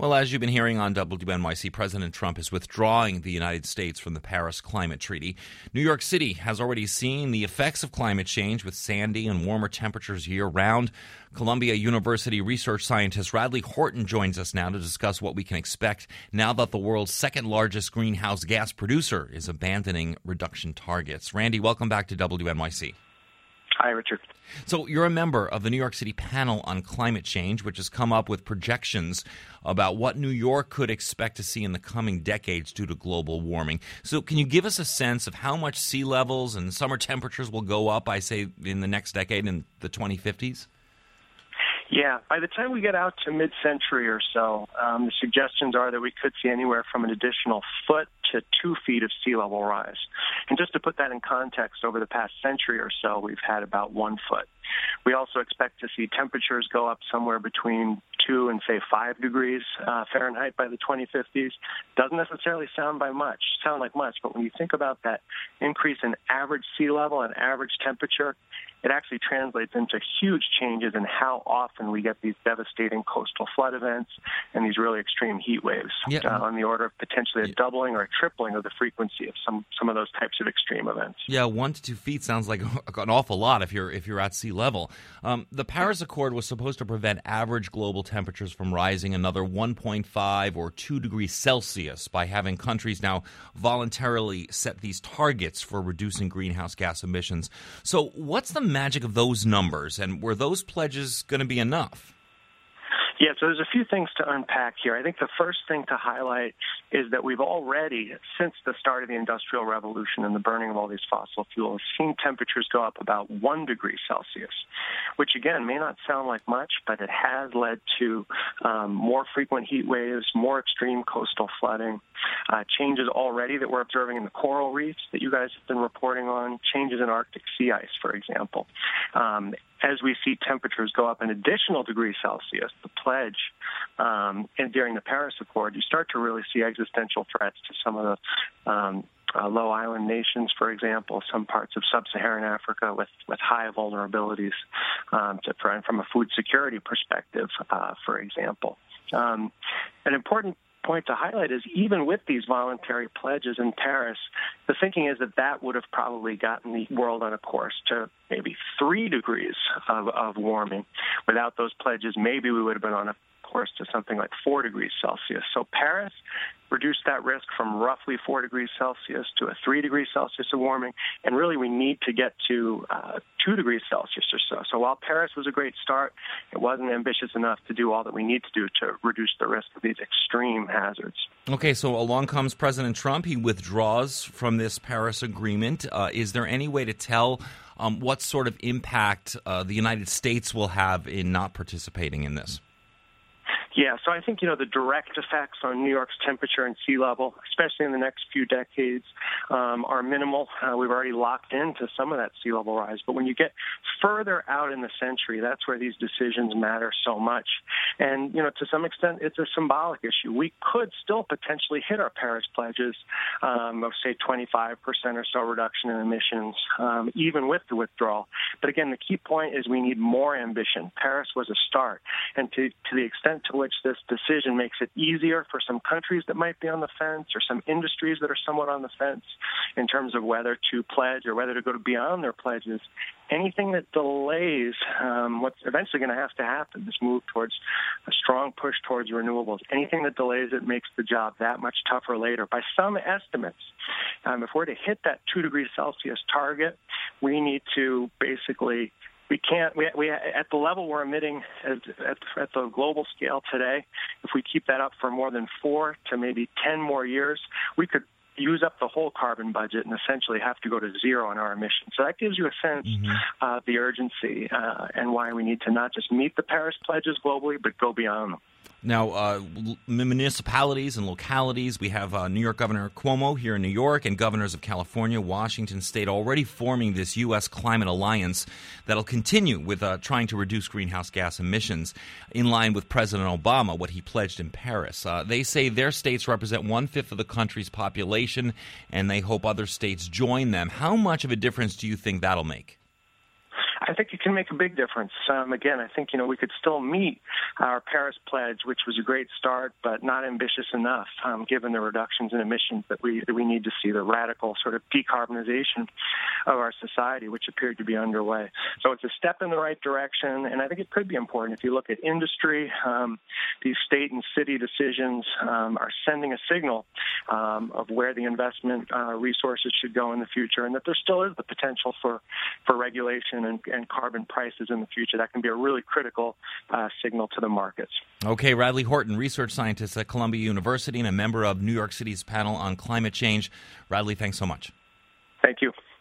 Well, as you've been hearing on WNYC, President Trump is withdrawing the United States from the Paris Climate Treaty. New York City has already seen the effects of climate change with sandy and warmer temperatures year-round. Columbia University research scientist Radley Horton joins us now to discuss what we can expect now that the world's second-largest greenhouse gas producer is abandoning reduction targets. Randy, welcome back to WNYC. Hi, Richard. So you're a member of the New York City panel on climate change, which has come up with projections about what New York could expect to see in the coming decades due to global warming. So can you give us a sense of how much sea levels and summer temperatures will go up, I say, in the next decade, in the 2050s? Yeah, by the time we get out to mid-century or so, the suggestions are that we could see anywhere from an additional foot to 2 feet of sea level rise. And just to put that in context, over the past century or so, we've had about 1 foot. We also expect to see temperatures go up somewhere between 2 and, say, 5 degrees Fahrenheit by the 2050s. Doesn't necessarily sound like much, but when you think about that increase in average sea level and average temperature, it actually translates into huge changes in how often we get these devastating coastal flood events and these really extreme heat waves, on the order of potentially a doubling or a tripling of the frequency of some of those types of extreme events. Yeah, 1 to 2 feet sounds like an awful lot if you're at sea level. The Paris Accord was supposed to prevent average global temperatures from rising another 1.5 or 2 degrees Celsius by having countries now voluntarily set these targets for reducing greenhouse gas emissions. So what's the magic of those numbers, and were those pledges going to be enough? Yeah, so there's a few things to unpack here. I think the first thing to highlight is that we've already, since the start of the Industrial Revolution and the burning of all these fossil fuels, seen temperatures go up about 1 degree Celsius, which, again, may not sound like much, but it has led to more frequent heat waves, more extreme coastal flooding, changes already that we're observing in the coral reefs that you guys have been reporting on, changes in Arctic sea ice, for example. As we see temperatures go up an additional degree Celsius, the pledge, and during the Paris Accord, you start to really see existential threats to some of the low island nations, for example, some parts of sub-Saharan Africa with high vulnerabilities from a food security perspective, for example. An important point to highlight is even with these voluntary pledges in Paris, the thinking is that would have probably gotten the world on a course to maybe 3 degrees of warming. Without those pledges, maybe we would have been on a course to something like 4 degrees Celsius. So Paris reduced that risk from roughly 4 degrees Celsius to a 3 degrees Celsius of warming, and really we need to get to 2 degrees Celsius or so. So while Paris was a great start, it wasn't ambitious enough to do all that we need to do to reduce the risk of these extreme hazards. Okay, so along comes President Trump. He withdraws from this Paris Agreement. Is there any way to tell what sort of impact the United States will have in not participating in this? Yeah, so I think, the direct effects on New York's temperature and sea level, especially in the next few decades, are minimal. We've already locked into some of that sea level rise. But when you get further out in the century, that's where these decisions matter so much. And, to some extent, it's a symbolic issue. We could still potentially hit our Paris pledges of, say, 25% or so reduction in emissions, even with the withdrawal. But again, the key point is we need more ambition. Paris was a start. And to the extent to which this decision makes it easier for some countries that might be on the fence or some industries that are somewhat on the fence in terms of whether to pledge or whether to go beyond their pledges, anything that delays what's eventually going to have to happen, this move towards a strong push towards renewables, anything that delays it makes the job that much tougher later. By some estimates, if we're to hit that 2 degrees Celsius target, we need to basically we at the level we're emitting at the global scale today, if we keep that up for more than 4 to maybe 10 more years, we could use up the whole carbon budget and essentially have to go to zero on our emissions. So that gives you a sense of the urgency and why we need to not just meet the Paris pledges globally, but go beyond them. Now, municipalities and localities, we have New York Governor Cuomo here in New York and governors of California, Washington State already forming this U.S. climate alliance that'll continue with trying to reduce greenhouse gas emissions in line with President Obama, what he pledged in Paris. They say their states represent 1/5 of the country's population, and they hope other states join them. How much of a difference do you think that'll make? I I think it can make a big difference. Again, I think, we could still meet our Paris pledge, which was a great start, but not ambitious enough, given the reductions in emissions that we need to see, the radical sort of decarbonization of our society, which appeared to be underway. So it's a step in the right direction, and I think it could be important. If you look at industry, these state and city decisions are sending a signal of where the investment resources should go in the future, and that there still is the potential for regulation and carbon prices in the future. That can be a really critical signal to the markets. Okay, Radley Horton, research scientist at Columbia University and a member of New York City's panel on climate change. Radley, thanks so much. Thank you.